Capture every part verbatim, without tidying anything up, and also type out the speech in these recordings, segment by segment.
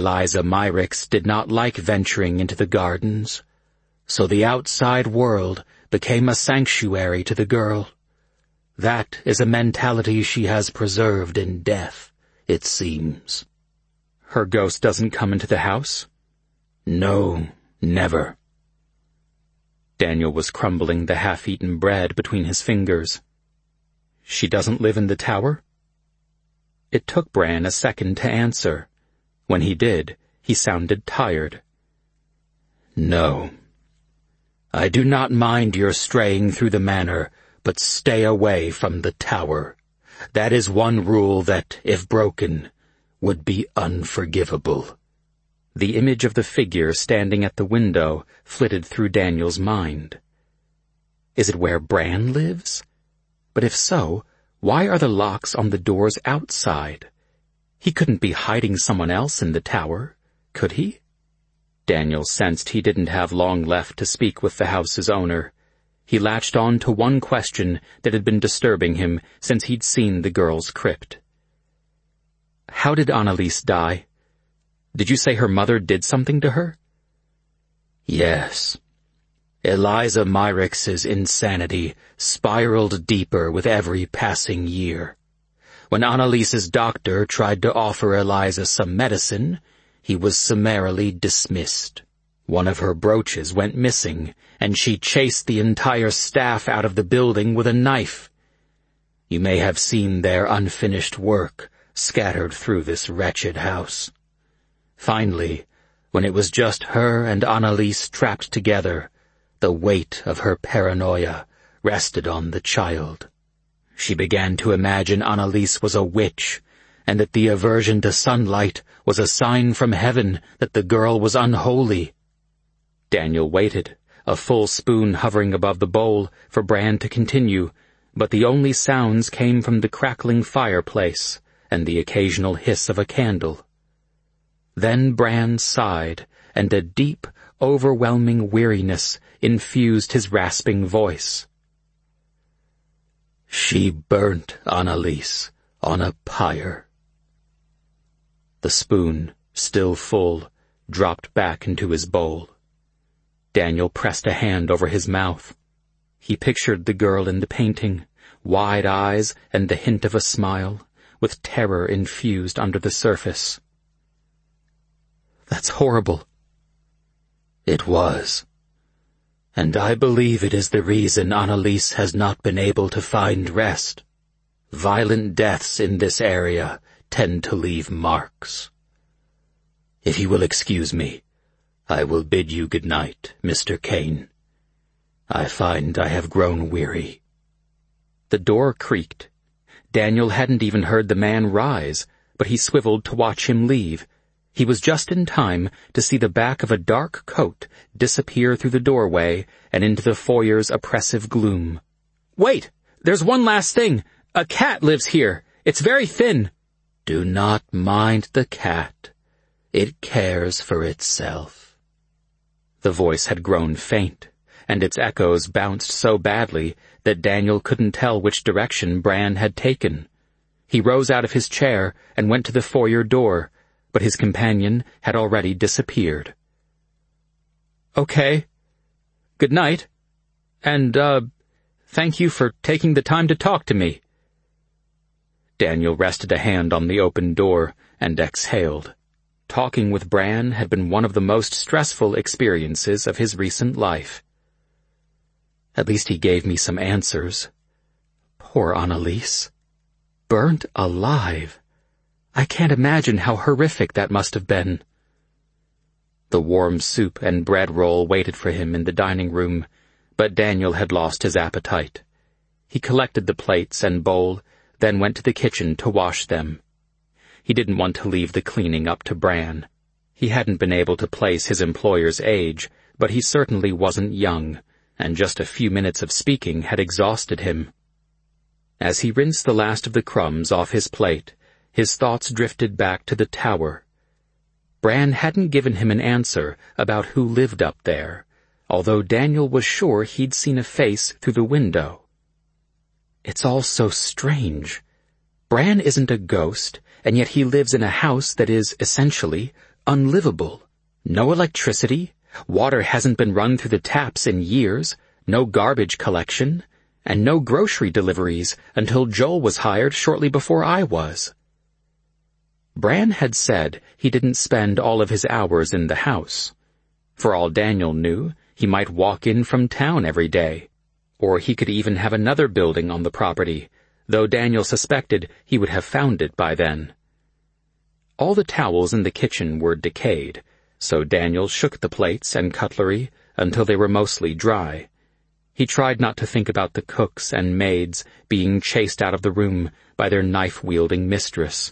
Eliza Myricks did not like venturing into the gardens, so the outside world became a sanctuary to the girl. That is a mentality she has preserved in death, it seems. Her ghost doesn't come into the house? No, never. Daniel was crumbling the half-eaten bread between his fingers. She doesn't live in the tower? It took Bran a second to answer. When he did, he sounded tired. No. I do not mind your straying through the manor, but stay away from the tower. That is one rule that, if broken, would be unforgivable. The image of the figure standing at the window flitted through Daniel's mind. Is it where Bran lives? But if so, why are the locks on the doors outside? He couldn't be hiding someone else in the tower, could he? Daniel sensed he didn't have long left to speak with the house's owner. He latched on to one question that had been disturbing him since he'd seen the girl's crypt. How did Annalise die? Did you say her mother did something to her? Yes. Eliza Myricks's insanity spiraled deeper with every passing year. When Annalise's doctor tried to offer Eliza some medicine, he was summarily dismissed. One of her brooches went missing, and she chased the entire staff out of the building with a knife. You may have seen their unfinished work scattered through this wretched house. Finally, when it was just her and Annalise trapped together, the weight of her paranoia rested on the child. She began to imagine Annalise was a witch, and that the aversion to sunlight was a sign from heaven that the girl was unholy. Daniel waited, a full spoon hovering above the bowl, for Bran to continue, but the only sounds came from the crackling fireplace and the occasional hiss of a candle. Then Bran sighed, and a deep, overwhelming weariness infused his rasping voice. She burnt Annalise on a pyre. The spoon, still full, dropped back into his bowl. Daniel pressed a hand over his mouth. He pictured the girl in the painting, wide eyes and the hint of a smile, with terror infused under the surface. That's horrible. It was. And I believe it is the reason Annalise has not been able to find rest. Violent deaths in this area tend to leave marks. If you will excuse me, I will bid you good night, Mister Kane. I find I have grown weary. The door creaked. Daniel hadn't even heard the man rise, but he swiveled to watch him leave. He was just in time to see the back of a dark coat disappear through the doorway and into the foyer's oppressive gloom. Wait! There's one last thing! A cat lives here! It's very thin! Do not mind the cat. It cares for itself. The voice had grown faint, and its echoes bounced so badly that Daniel couldn't tell which direction Bran had taken. He rose out of his chair and went to the foyer door, but his companion had already disappeared. Okay. Good night. And, uh, thank you for taking the time to talk to me. Daniel rested a hand on the open door and exhaled. Talking with Bran had been one of the most stressful experiences of his recent life. At least he gave me some answers. Poor Annalise. Burnt alive. I can't imagine how horrific that must have been. The warm soup and bread roll waited for him in the dining room, but Daniel had lost his appetite. He collected the plates and bowl, then went to the kitchen to wash them. He didn't want to leave the cleaning up to Bran. He hadn't been able to place his employer's age, but he certainly wasn't young, and just a few minutes of speaking had exhausted him. As he rinsed the last of the crumbs off his plate, his thoughts drifted back to the tower. Bran hadn't given him an answer about who lived up there, although Daniel was sure he'd seen a face through the window. It's all so strange. Bran isn't a ghost, and yet he lives in a house that is, essentially, unlivable. No electricity, water hasn't been run through the taps in years, no garbage collection, and no grocery deliveries until Joel was hired shortly before I was. Bran had said he didn't spend all of his hours in the house. For all Daniel knew, he might walk in from town every day, or he could even have another building on the property, though Daniel suspected he would have found it by then. All the towels in the kitchen were decayed, so Daniel shook the plates and cutlery until they were mostly dry. He tried not to think about the cooks and maids being chased out of the room by their knife-wielding mistress.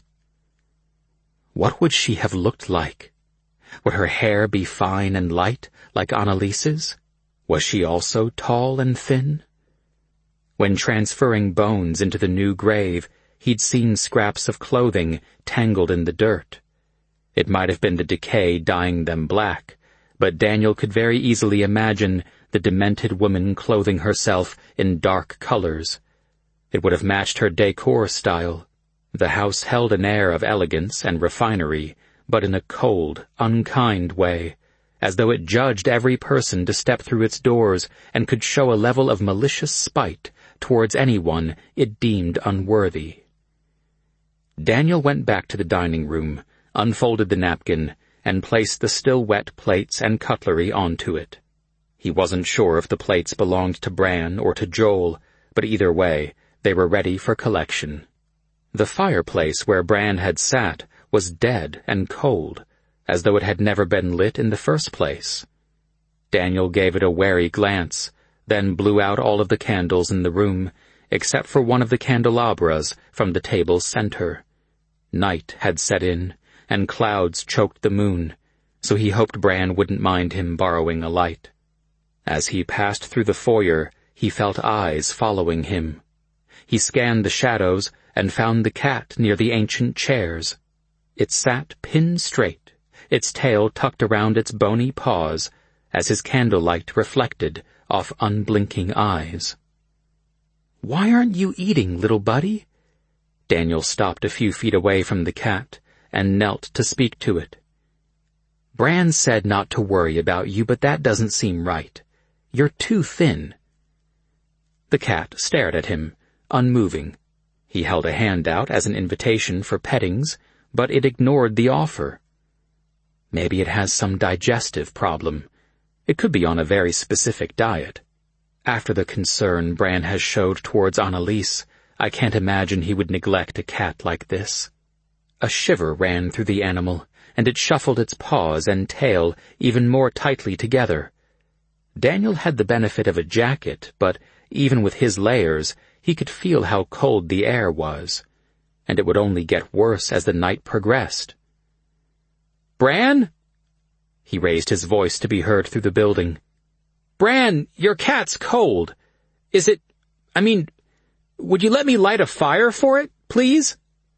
What would she have looked like? Would her hair be fine and light, like Annalise's? Was she also tall and thin? When transferring bones into the new grave, he'd seen scraps of clothing tangled in the dirt. It might have been the decay dyeing them black, but Daniel could very easily imagine the demented woman clothing herself in dark colors. It would have matched her decor style. The house held an air of elegance and refinery, but in a cold, unkind way, as though it judged every person to step through its doors and could show a level of malicious spite towards anyone it deemed unworthy. Daniel went back to the dining room, unfolded the napkin, and placed the still wet plates and cutlery onto it. He wasn't sure if the plates belonged to Bran or to Joel, but either way, they were ready for collection. The fireplace where Bran had sat was dead and cold, as though it had never been lit in the first place. Daniel gave it a wary glance, then blew out all of the candles in the room, except for one of the candelabras from the table's center. Night had set in, and clouds choked the moon, so he hoped Bran wouldn't mind him borrowing a light. As he passed through the foyer, he felt eyes following him. He scanned the shadows and found the cat near the ancient chairs. It sat pin straight, its tail tucked around its bony paws, as his candlelight reflected off unblinking eyes. "Why aren't you eating, little buddy?" Daniel stopped a few feet away from the cat and knelt to speak to it. "Bran said not to worry about you, but that doesn't seem right. You're too thin." The cat stared at him, unmoving. He held a hand out as an invitation for pettings, but it ignored the offer. Maybe it has some digestive problem. It could be on a very specific diet. After the concern Bran has showed towards Annalise, I can't imagine he would neglect a cat like this. A shiver ran through the animal, and it shuffled its paws and tail even more tightly together. Daniel had the benefit of a jacket, but even with his layers, he could feel how cold the air was, and it would only get worse as the night progressed. "Bran?" He raised his voice to be heard through the building. "Bran, your cat's cold. Is it... I mean, would you let me light a fire for it, please?"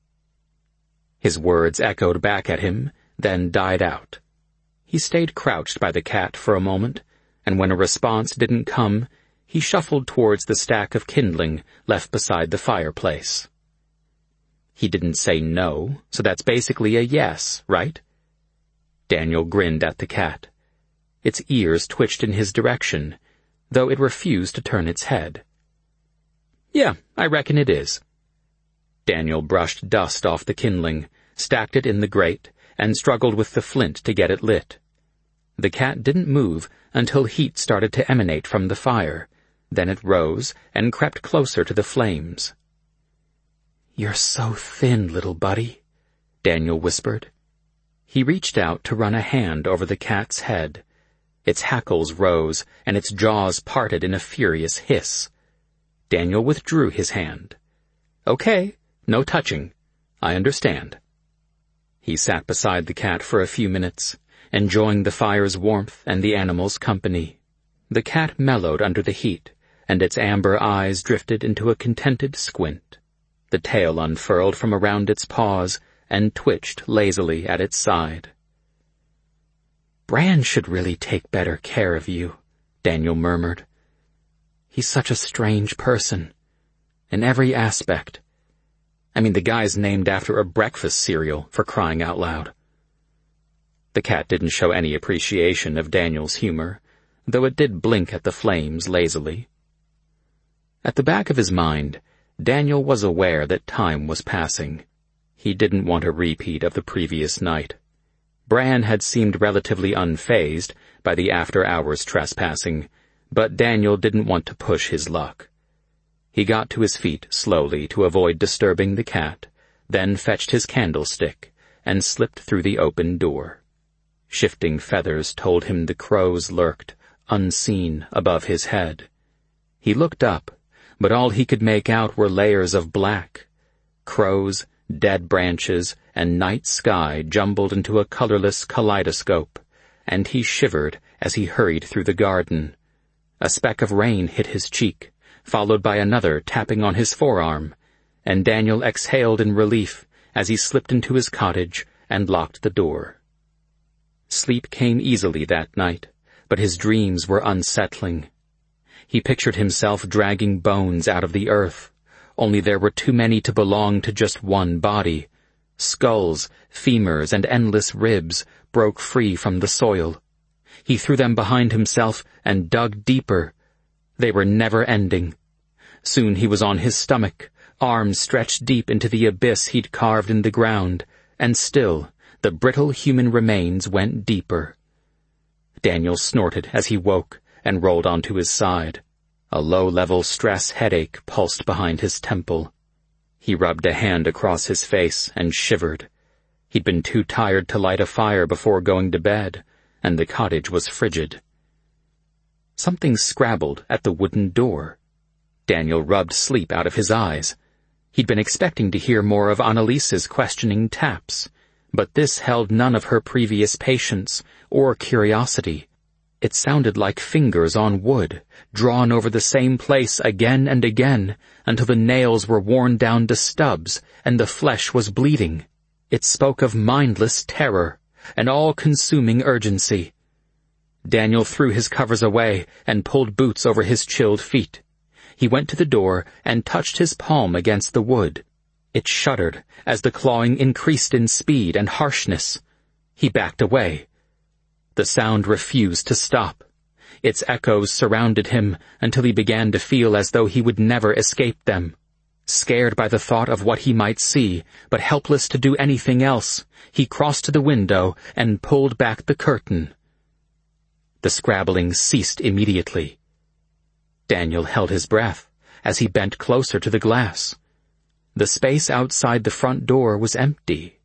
His words echoed back at him, then died out. He stayed crouched by the cat for a moment, and when a response didn't come, he shuffled towards the stack of kindling left beside the fireplace. He didn't say no, so that's basically a yes, right? Daniel grinned at the cat. Its ears twitched in his direction, though it refused to turn its head. "Yeah, I reckon it is." Daniel brushed dust off the kindling, stacked it in the grate, and struggled with the flint to get it lit. The cat didn't move until heat started to emanate from the fire. Then it rose and crept closer to the flames. "You're so thin, little buddy," Daniel whispered. He reached out to run a hand over the cat's head. Its hackles rose, and its jaws parted in a furious hiss. Daniel withdrew his hand. "Okay, no touching. I understand." He sat beside the cat for a few minutes, enjoying the fire's warmth and the animal's company. The cat mellowed under the heat, and its amber eyes drifted into a contented squint. The tail unfurled from around its paws and twitched lazily at its side. "Bran should really take better care of you," Daniel murmured. "He's such a strange person, in every aspect. I mean, the guy's named after a breakfast cereal, for crying out loud." The cat didn't show any appreciation of Daniel's humor, though it did blink at the flames lazily. At the back of his mind, Daniel was aware that time was passing. He didn't want a repeat of the previous night. Bran had seemed relatively unfazed by the after-hours trespassing, but Daniel didn't want to push his luck. He got to his feet slowly to avoid disturbing the cat, then fetched his candlestick and slipped through the open door. Shifting feathers told him the crows lurked, unseen, above his head. He looked up, but all he could make out were layers of black. Crows, dead branches, and night sky jumbled into a colorless kaleidoscope, and he shivered as he hurried through the garden. A speck of rain hit his cheek, followed by another tapping on his forearm, and Daniel exhaled in relief as he slipped into his cottage and locked the door. Sleep came easily that night, but his dreams were unsettling. He pictured himself dragging bones out of the earth, only there were too many to belong to just one body. Skulls, femurs, and endless ribs broke free from the soil. He threw them behind himself and dug deeper. They were never-ending. Soon he was on his stomach, arms stretched deep into the abyss he'd carved in the ground, and still the brittle human remains went deeper. Daniel snorted as he woke and rolled onto his side. A low-level stress headache pulsed behind his temple. He rubbed a hand across his face and shivered. He'd been too tired to light a fire before going to bed, and the cottage was frigid. Something scrabbled at the wooden door. Daniel rubbed sleep out of his eyes. He'd been expecting to hear more of Annalise's questioning taps, but this held none of her previous patience or curiosity. It sounded like fingers on wood, drawn over the same place again and again, until the nails were worn down to stubs and the flesh was bleeding. It spoke of mindless terror, an all-consuming urgency. Daniel threw his covers away and pulled boots over his chilled feet. He went to the door and touched his palm against the wood. It shuddered as the clawing increased in speed and harshness. He backed away. The sound refused to stop. Its echoes surrounded him until he began to feel as though he would never escape them. Scared by the thought of what he might see, but helpless to do anything else, he crossed to the window and pulled back the curtain. The scrabbling ceased immediately. Daniel held his breath as he bent closer to the glass. The space outside the front door was empty.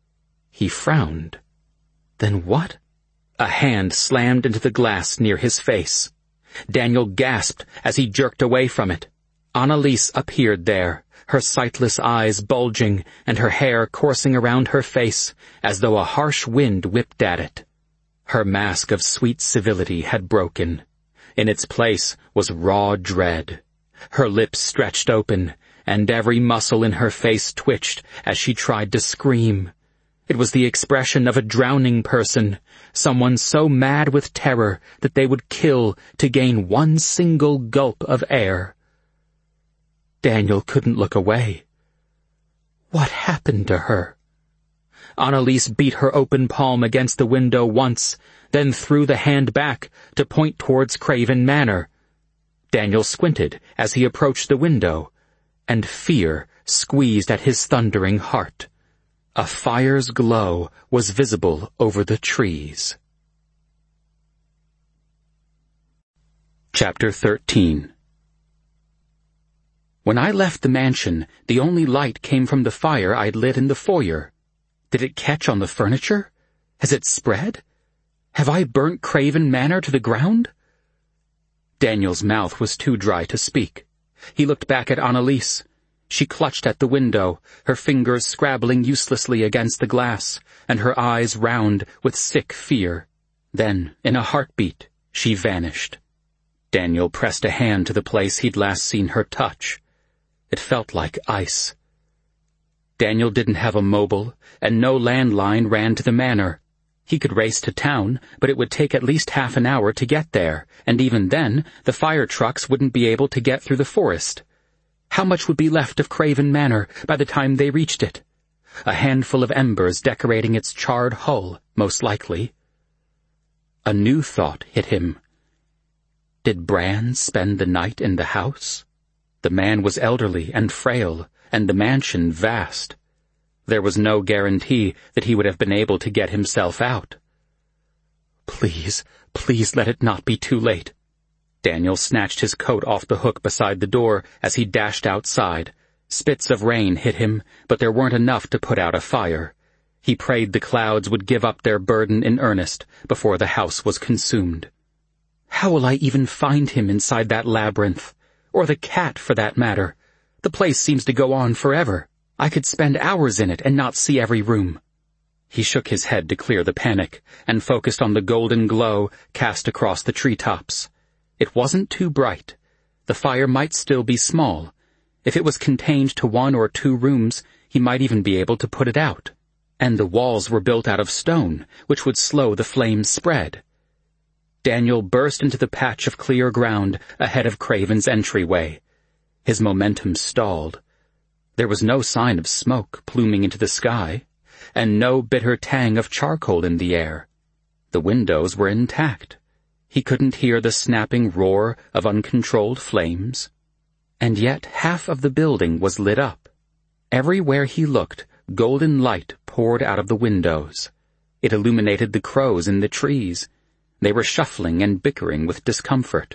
He frowned. Then what? A hand slammed into the glass near his face. Daniel gasped as he jerked away from it. Annalise appeared there, her sightless eyes bulging and her hair coursing around her face as though a harsh wind whipped at it. Her mask of sweet civility had broken. In its place was raw dread. Her lips stretched open, and every muscle in her face twitched as she tried to scream. It was the expression of a drowning person, someone so mad with terror that they would kill to gain one single gulp of air. Daniel couldn't look away. What happened to her? Annalise beat her open palm against the window once, then threw the hand back to point towards Craven Manor. Daniel squinted as he approached the window, and fear squeezed at his thundering heart. A fire's glow was visible over the trees. Chapter thirteen. When I left the mansion, the only light came from the fire I'd lit in the foyer. Did it catch on the furniture? Has it spread? Have I burnt Craven Manor to the ground? Daniel's mouth was too dry to speak. He looked back at Annalise. She clutched at the window, her fingers scrabbling uselessly against the glass, and her eyes round with sick fear. Then, in a heartbeat, she vanished. Daniel pressed a hand to the place he'd last seen her touch. It felt like ice. Daniel didn't have a mobile, and no landline ran to the manor. He could race to town, but it would take at least half an hour to get there, and even then, the fire trucks wouldn't be able to get through the forest. How much would be left of Craven Manor by the time they reached it? a handful of embers decorating its charred hull, most likely. A new thought hit him. Did Bran spend the night in the house? The man was elderly and frail, and the mansion vast. There was no guarantee that he would have been able to get himself out. Please, please let it not be too late. Daniel snatched his coat off the hook beside the door as he dashed outside. Spits of rain hit him, but there weren't enough to put out a fire. He prayed the clouds would give up their burden in earnest before the house was consumed. How will I even find him inside that labyrinth? Or the cat, for that matter? The place seems to go on forever. I could spend hours in it and not see every room. He shook his head to clear the panic and focused on the golden glow cast across the treetops. It wasn't too bright. The fire might still be small. If it was contained to one or two rooms, he might even be able to put it out. And the walls were built out of stone, which would slow the flame's spread. Daniel burst into the patch of clear ground ahead of Craven's entryway. His momentum stalled. There was no sign of smoke pluming into the sky, and no bitter tang of charcoal in the air. The windows were intact. He couldn't hear the snapping roar of uncontrolled flames. And yet half of the building was lit up. Everywhere he looked, golden light poured out of the windows. It illuminated the crows in the trees. They were shuffling and bickering with discomfort.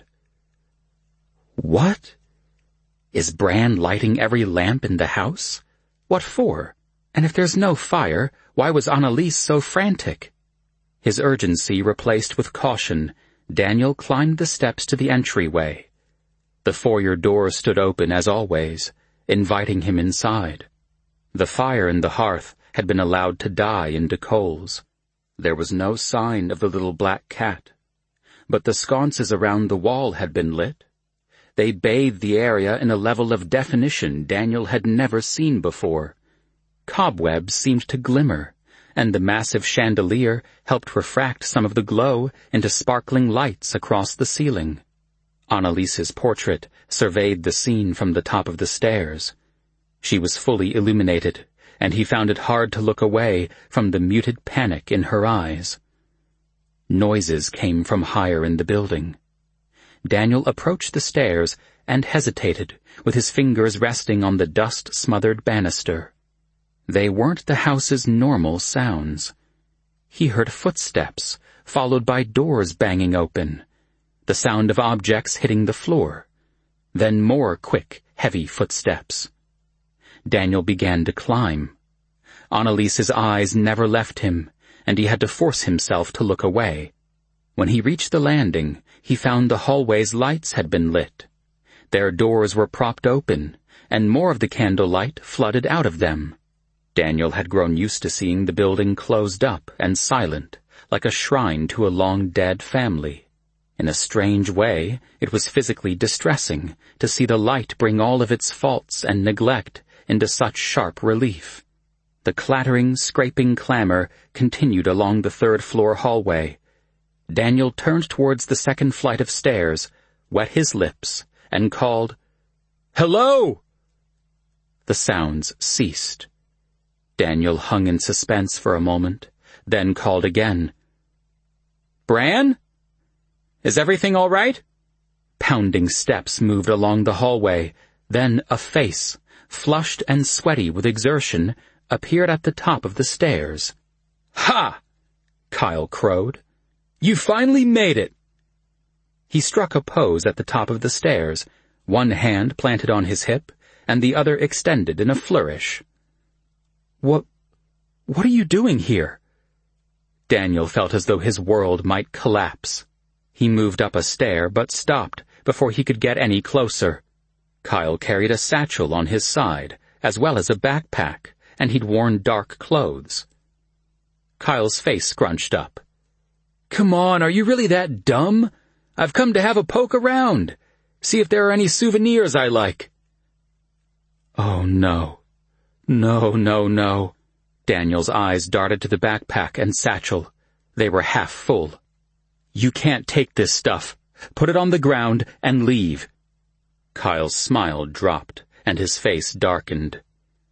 What? Is Bran lighting every lamp in the house? What for? And if there's no fire, why was Annalise so frantic? His urgency replaced with caution, Daniel climbed the steps to the entryway. The foyer door stood open as always, inviting him inside. The fire in the hearth had been allowed to die into coals. There was no sign of the little black cat. But the sconces around the wall had been lit. They bathed the area in a level of definition Daniel had never seen before. Cobwebs seemed to glimmer, and the massive chandelier helped refract some of the glow into sparkling lights across the ceiling. Annalise's portrait surveyed the scene from the top of the stairs. She was fully illuminated, and he found it hard to look away from the muted panic in her eyes. Noises came from higher in the building. Daniel approached the stairs and hesitated, with his fingers resting on the dust-smothered banister. They weren't the house's normal sounds. He heard footsteps, followed by doors banging open, the sound of objects hitting the floor, then more quick, heavy footsteps. Daniel began to climb. Annalise's eyes never left him, and he had to force himself to look away. When he reached the landing, he found the hallway's lights had been lit. Their doors were propped open, and more of the candlelight flooded out of them. Daniel had grown used to seeing the building closed up and silent, like a shrine to a long-dead family. In a strange way, it was physically distressing to see the light bring all of its faults and neglect into such sharp relief. The clattering, scraping clamor continued along the third-floor hallway. Daniel turned towards the second flight of stairs, wet his lips, and called, "Hello!" The sounds ceased. Daniel hung in suspense for a moment, then called again. "Bran? Is everything all right?" Pounding steps moved along the hallway, then a face, flushed and sweaty with exertion, appeared at the top of the stairs. "Ha!" Kyle crowed. "You finally made it!" He struck a pose at the top of the stairs, one hand planted on his hip, and the other extended in a flourish. What, what are you doing here?" Daniel felt as though his world might collapse. He moved up a stair, but stopped before he could get any closer. Kyle carried a satchel on his side, as well as a backpack, and he'd worn dark clothes. Kyle's face scrunched up. "Come on, are you really that dumb? I've come to have a poke around. See if there are any souvenirs I like." Oh, no. No, no, no. Daniel's eyes darted to the backpack and satchel. They were half full. "You can't take this stuff. Put it on the ground and leave." Kyle's smile dropped, and his face darkened.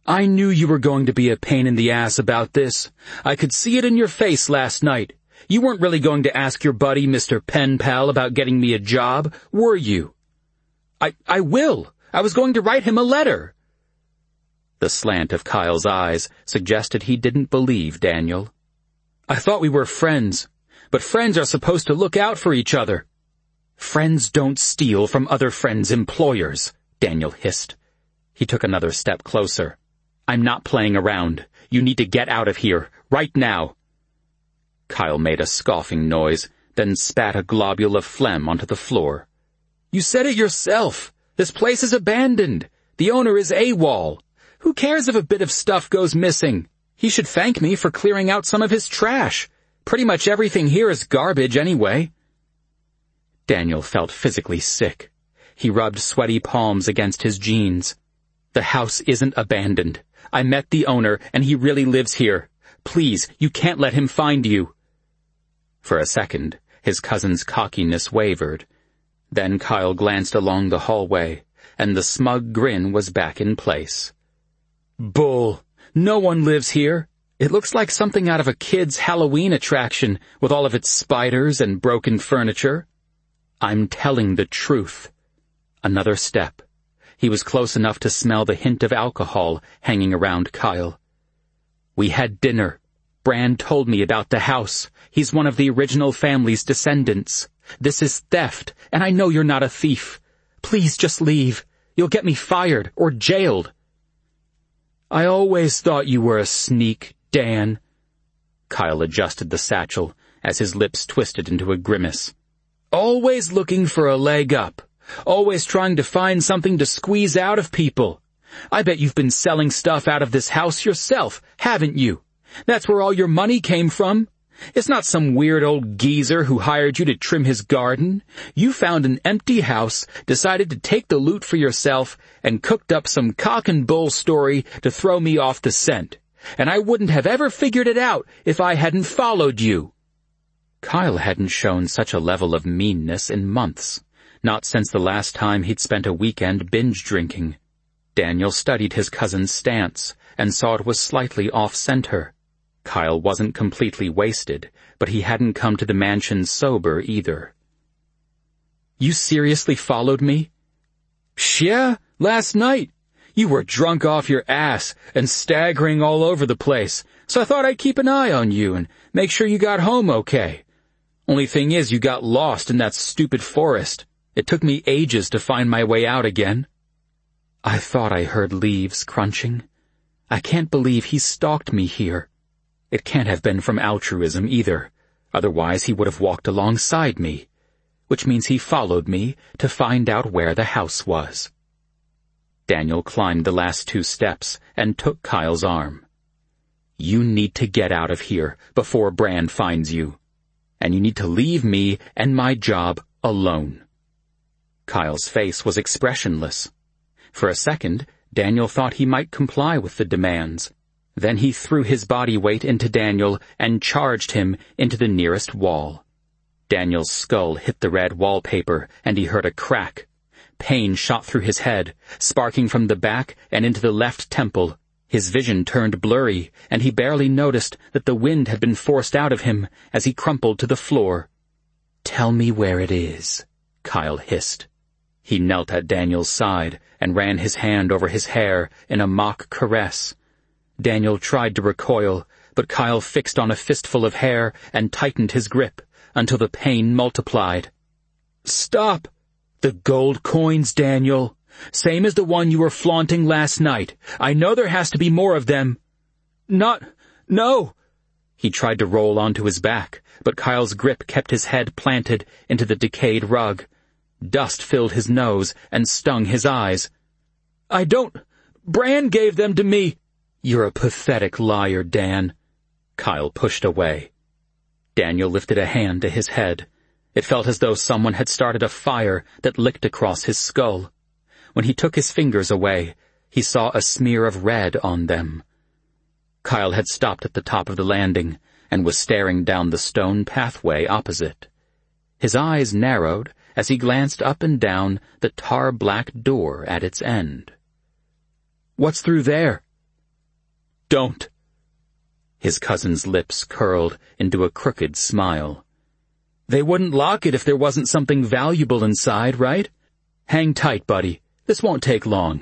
I knew you were going to be a pain in the ass about this. I could see it in your face last night. You weren't really going to ask your buddy, Mister Pen Pal, about getting me a job, were you? I, I will. I was going to write him a letter. The slant of Kyle's eyes suggested he didn't believe Daniel. I thought we were friends, but friends are supposed to look out for each other. Friends don't steal from other friends' employers, Daniel hissed. He took another step closer. I'm not playing around. You need to get out of here, right now. Kyle made a scoffing noise, then spat a globule of phlegm onto the floor. You said it yourself. This place is abandoned. The owner is AWOL. Who cares if a bit of stuff goes missing? He should thank me for clearing out some of his trash. Pretty much everything here is garbage anyway. Daniel felt physically sick. He rubbed sweaty palms against his jeans. The house isn't abandoned. I met the owner, and he really lives here. Please, you can't let him find you. For a second, his cousin's cockiness wavered. Then Kyle glanced along the hallway, and the smug grin was back in place. Bull! No one lives here. It looks like something out of a kid's Halloween attraction, with all of its spiders and broken furniture. I'm telling the truth. Another step. He was close enough to smell the hint of alcohol hanging around Kyle. We had dinner. Bran told me about the house. He's one of the original family's descendants. This is theft, and I know you're not a thief. Please just leave. You'll get me fired or jailed. I always thought you were a sneak, Dan. Kyle adjusted the satchel as his lips twisted into a grimace. Always looking for a leg up. Always trying to find something to squeeze out of people. I bet you've been selling stuff out of this house yourself, haven't you? That's where all your money came from. It's not some weird old geezer who hired you to trim his garden. You found an empty house, decided to take the loot for yourself, and cooked up some cock and bull story to throw me off the scent. And I wouldn't have ever figured it out if I hadn't followed you. Kyle hadn't shown such a level of meanness in months. Not since the last time he'd spent a weekend binge-drinking. Daniel studied his cousin's stance and saw it was slightly off-center. Kyle wasn't completely wasted, but he hadn't come to the mansion sober either. You seriously followed me? Yeah, last night. You were drunk off your ass and staggering all over the place, so I thought I'd keep an eye on you and make sure you got home okay. Only thing is, you got lost in that stupid forest. It took me ages to find my way out again. I thought I heard leaves crunching. I can't believe he stalked me here. It can't have been from altruism either. Otherwise he would have walked alongside me, which means he followed me to find out where the house was. Daniel climbed the last two steps and took Kyle's arm. You need to get out of here before Bran finds you. And you need to leave me and my job alone. Kyle's face was expressionless. For a second, Daniel thought he might comply with the demands. Then he threw his body weight into Daniel and charged him into the nearest wall. Daniel's skull hit the red wallpaper, and he heard a crack. Pain shot through his head, sparking from the back and into the left temple. His vision turned blurry, and he barely noticed that the wind had been forced out of him as he crumpled to the floor. Tell me where it is, Kyle hissed. He knelt at Daniel's side and ran his hand over his hair in a mock caress. Daniel tried to recoil, but Kyle fixed on a fistful of hair and tightened his grip until the pain multiplied. Stop! The gold coins, Daniel. Same as the one you were flaunting last night. I know there has to be more of them. Not... no! He tried to roll onto his back, but Kyle's grip kept his head planted into the decayed rug. Dust filled his nose and stung his eyes. I don't... Bran gave them to me. You're a pathetic liar, Dan. Kyle pushed away. Daniel lifted a hand to his head. It felt as though someone had started a fire that licked across his skull. When he took his fingers away, he saw a smear of red on them. Kyle had stopped at the top of the landing and was staring down the stone pathway opposite. His eyes narrowed as he glanced up and down the tar-black door at its end. What's through there? Don't." His cousin's lips curled into a crooked smile. "They wouldn't lock it if there wasn't something valuable inside, right? Hang tight, buddy. This won't take long."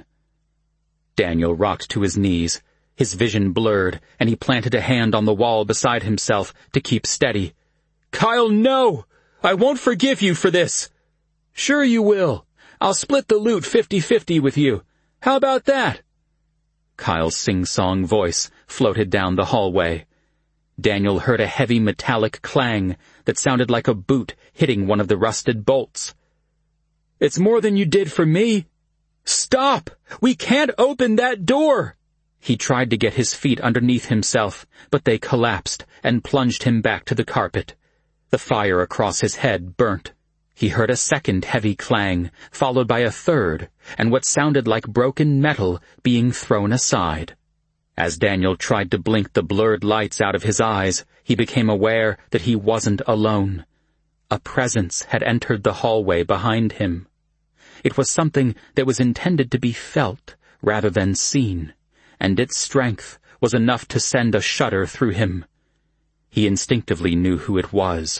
Daniel rocked to his knees. His vision blurred, and he planted a hand on the wall beside himself to keep steady. "Kyle, no! I won't forgive you for this." "Sure you will. I'll split the loot fifty-fifty with you. How about that?" Kyle's sing-song voice floated down the hallway. Daniel heard a heavy metallic clang that sounded like a boot hitting one of the rusted bolts. "It's more than you did for me." "Stop! We can't open that door!" He tried to get his feet underneath himself, but they collapsed and plunged him back to the carpet. The fire across his head burnt. He heard a second heavy clang, followed by a third, and what sounded like broken metal being thrown aside. As Daniel tried to blink the blurred lights out of his eyes, he became aware that he wasn't alone. A presence had entered the hallway behind him. It was something that was intended to be felt rather than seen, and its strength was enough to send a shudder through him. He instinctively knew who it was.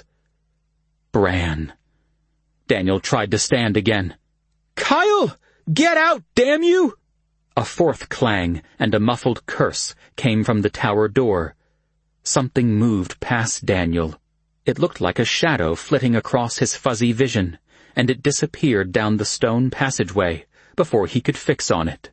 Bran. Daniel tried to stand again. "Kyle! Get out, damn you!" A fourth clang and a muffled curse came from the tower door. Something moved past Daniel. It looked like a shadow flitting across his fuzzy vision, and it disappeared down the stone passageway before he could fix on it.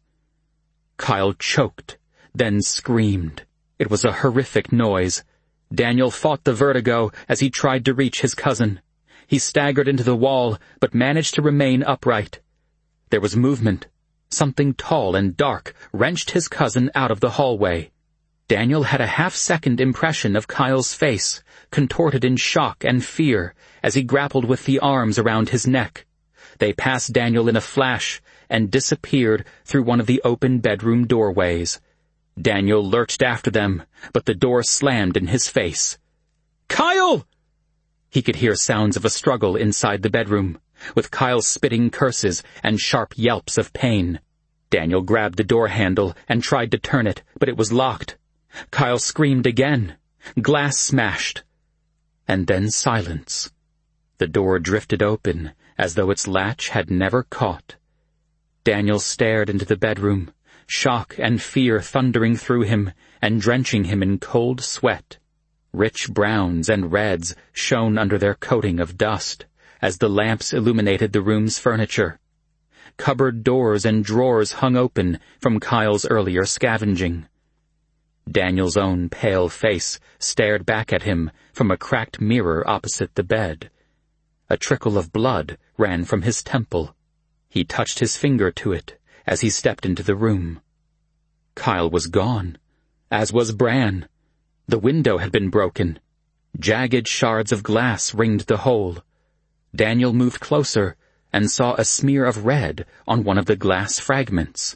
Kyle choked, then screamed. It was a horrific noise. Daniel fought the vertigo as he tried to reach his cousin. He staggered into the wall, but managed to remain upright. There was movement. Something tall and dark wrenched his cousin out of the hallway. Daniel had a half-second impression of Kyle's face, contorted in shock and fear, as he grappled with the arms around his neck. They passed Daniel in a flash and disappeared through one of the open bedroom doorways. Daniel lurched after them, but the door slammed in his face. "Kyle!" He could hear sounds of a struggle inside the bedroom, with Kyle spitting curses and sharp yelps of pain. Daniel grabbed the door handle and tried to turn it, but it was locked. Kyle screamed again. Glass smashed. And then silence. The door drifted open, as though its latch had never caught. Daniel stared into the bedroom, shock and fear thundering through him and drenching him in cold sweat. Rich browns and reds shone under their coating of dust, as the lamps illuminated the room's furniture. Cupboard doors and drawers hung open from Kyle's earlier scavenging. Daniel's own pale face stared back at him from a cracked mirror opposite the bed. A trickle of blood ran from his temple. He touched his finger to it as he stepped into the room. Kyle was gone, as was Bran. The window had been broken. Jagged shards of glass ringed the hole. Daniel moved closer and saw a smear of red on one of the glass fragments.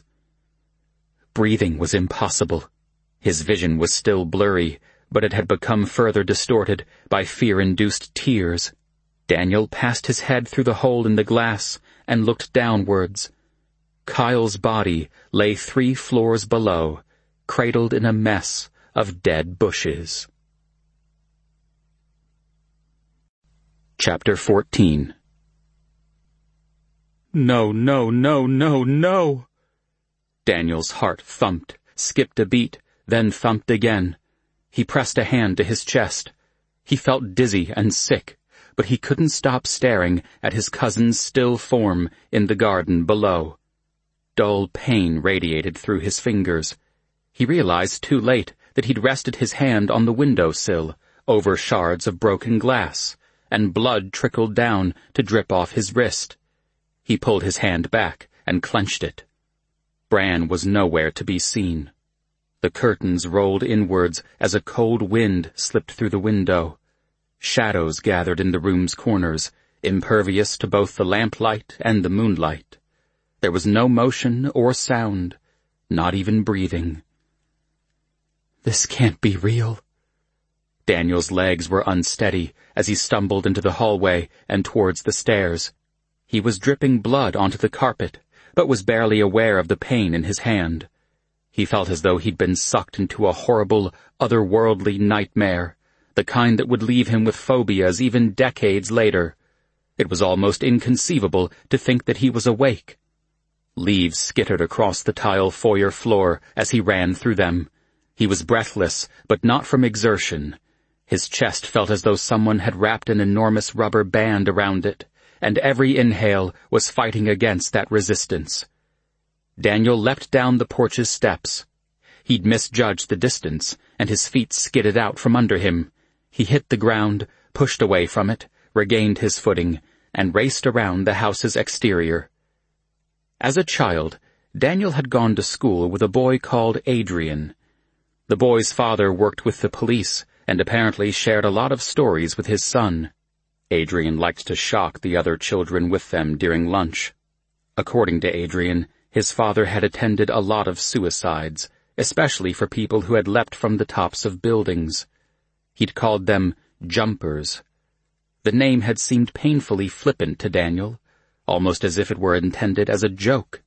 Breathing was impossible. His vision was still blurry, but it had become further distorted by fear-induced tears. Daniel passed his head through the hole in the glass and looked downwards. Kyle's body lay three floors below, cradled in a mess of dead bushes. Chapter fourteen. No, no, no, no, no! Daniel's heart thumped, skipped a beat, then thumped again. He pressed a hand to his chest. He felt dizzy and sick, but he couldn't stop staring at his cousin's still form in the garden below. Dull pain radiated through his fingers. He realized too late that he'd rested his hand on the window-sill, over shards of broken glass, and blood trickled down to drip off his wrist. He pulled his hand back and clenched it. Bran was nowhere to be seen. The curtains rolled inwards as a cold wind slipped through the window. Shadows gathered in the room's corners, impervious to both the lamplight and the moonlight. There was no motion or sound, not even breathing. This can't be real. Daniel's legs were unsteady as he stumbled into the hallway and towards the stairs. He was dripping blood onto the carpet, but was barely aware of the pain in his hand. He felt as though he'd been sucked into a horrible, otherworldly nightmare, the kind that would leave him with phobias even decades later. It was almost inconceivable to think that he was awake. Leaves skittered across the tile foyer floor as he ran through them. He was breathless, but not from exertion. His chest felt as though someone had wrapped an enormous rubber band around it, and every inhale was fighting against that resistance. Daniel leapt down the porch's steps. He'd misjudged the distance, and his feet skidded out from under him. He hit the ground, pushed away from it, regained his footing, and raced around the house's exterior. As a child, Daniel had gone to school with a boy called Adrian. The boy's father worked with the police and apparently shared a lot of stories with his son. Adrian liked to shock the other children with them during lunch. According to Adrian, his father had attended a lot of suicides, especially for people who had leapt from the tops of buildings. He'd called them jumpers. The name had seemed painfully flippant to Daniel, almost as if it were intended as a joke.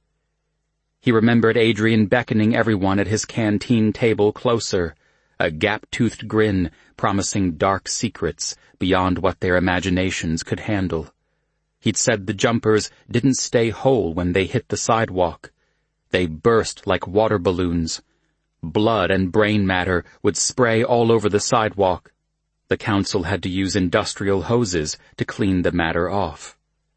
He remembered Adrian beckoning everyone at his canteen table closer, a gap-toothed grin promising dark secrets beyond what their imaginations could handle. He'd said the jumpers didn't stay whole when they hit the sidewalk. They burst like water balloons. Blood and brain matter would spray all over the sidewalk. The council had to use industrial hoses to clean the matter off.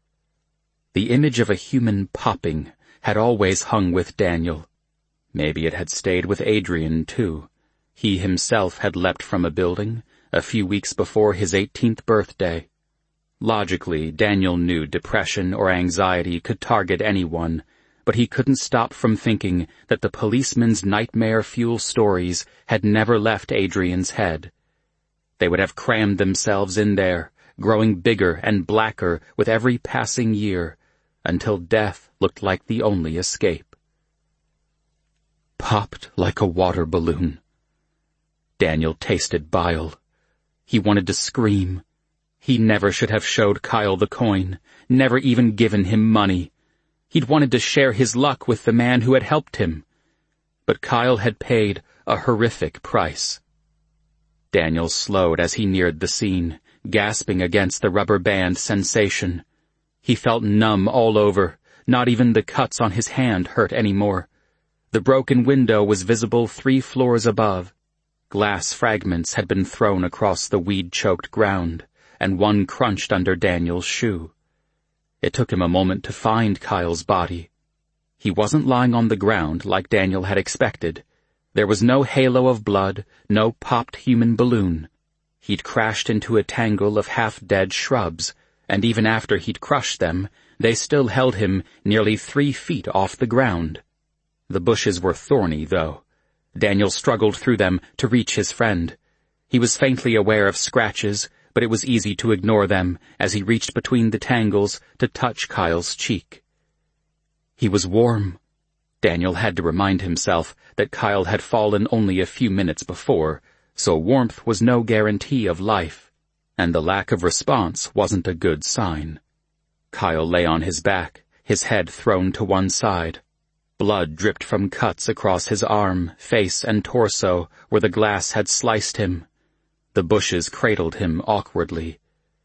The image of a human popping had always hung with Daniel. Maybe it had stayed with Adrian, too. He himself had leapt from a building a few weeks before his eighteenth birthday. Logically, Daniel knew depression or anxiety could target anyone, but he couldn't stop from thinking that the policeman's nightmare-fuel stories had never left Adrian's head. They would have crammed themselves in there, growing bigger and blacker with every passing year, until death looked like the only escape. Popped like a water balloon. Daniel tasted bile. He wanted to scream. He never should have showed Kyle the coin, never even given him money. He'd wanted to share his luck with the man who had helped him. But Kyle had paid a horrific price. Daniel slowed as he neared the scene, gasping against the rubber band sensation. He felt numb all over. Not even the cuts on his hand hurt anymore. The broken window was visible three floors above. Glass fragments had been thrown across the weed-choked ground, and one crunched under Daniel's shoe. It took him a moment to find Kyle's body. He wasn't lying on the ground like Daniel had expected. There was no halo of blood, no popped human balloon. He'd crashed into a tangle of half-dead shrubs, and even after he'd crushed them, they still held him nearly three feet off the ground. The bushes were thorny, though. Daniel struggled through them to reach his friend. He was faintly aware of scratches, but it was easy to ignore them as he reached between the tangles to touch Kyle's cheek. He was warm. Daniel had to remind himself that Kyle had fallen only a few minutes before, so warmth was no guarantee of life, and the lack of response wasn't a good sign. Kyle lay on his back, his head thrown to one side. Blood dripped from cuts across his arm, face, and torso where the glass had sliced him. The bushes cradled him awkwardly.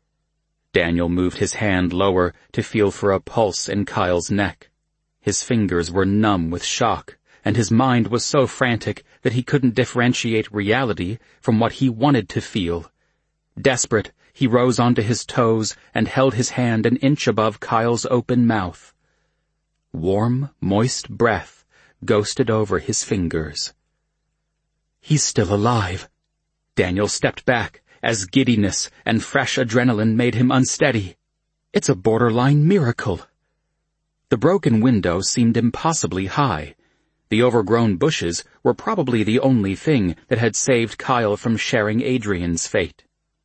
Daniel moved his hand lower to feel for a pulse in Kyle's neck. His fingers were numb with shock, and his mind was so frantic that he couldn't differentiate reality from what he wanted to feel. Desperate, he rose onto his toes and held his hand an inch above Kyle's open mouth. Warm, moist breath ghosted over his fingers. He's still alive. Daniel stepped back as giddiness and fresh adrenaline made him unsteady. It's a borderline miracle. The broken window seemed impossibly high. The overgrown bushes were probably the only thing that had saved Kyle from sharing Adrian's fate.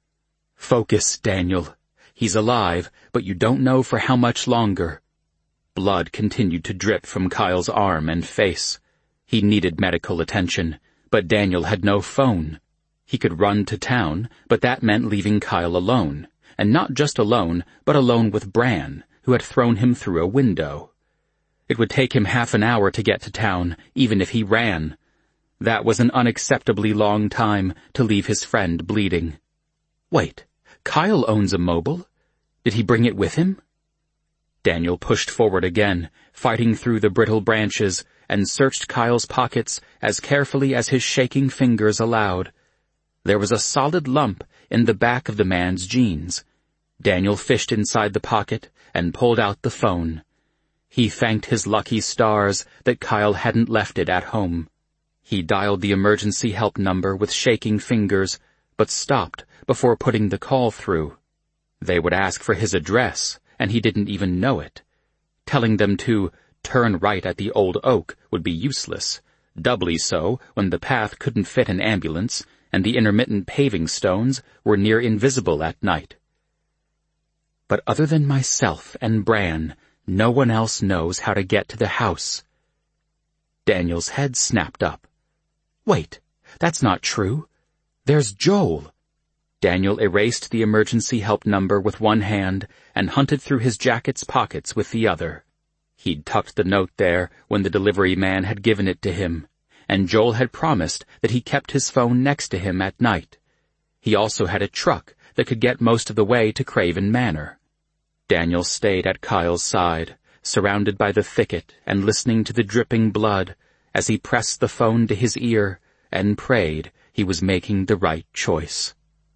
Focus, Daniel. He's alive, but you don't know for how much longer. Blood continued to drip from Kyle's arm and face. He needed medical attention, but Daniel had no phone. He could run to town, but that meant leaving Kyle alone, and not just alone, but alone with Bran, who had thrown him through a window. It would take him half an hour to get to town, even if he ran. That was an unacceptably long time to leave his friend bleeding. Wait, Kyle owns a mobile? Did he bring it with him? Daniel pushed forward again, fighting through the brittle branches, and searched Kyle's pockets as carefully as his shaking fingers allowed. There was a solid lump in the back of the man's jeans. Daniel fished inside the pocket and pulled out the phone. He thanked his lucky stars that Kyle hadn't left it at home. He dialed the emergency help number with shaking fingers, but stopped before putting the call through. They would ask for his address, and he didn't even know it. Telling them to turn right at the old oak would be useless, doubly so when the path couldn't fit an ambulance and the intermittent paving stones were near invisible at night. But other than myself and Bran, no one else knows how to get to the house. Daniel's head snapped up. Wait, that's not true. There's Joel. Daniel erased the emergency help number with one hand and hunted through his jacket's pockets with the other. He'd tucked the note there when the delivery man had given it to him, and Joel had promised that he kept his phone next to him at night. He also had a truck that could get most of the way to Craven Manor. Daniel stayed at Kyle's side, surrounded by the thicket and listening to the dripping blood as he pressed the phone to his ear and prayed he was making the right choice.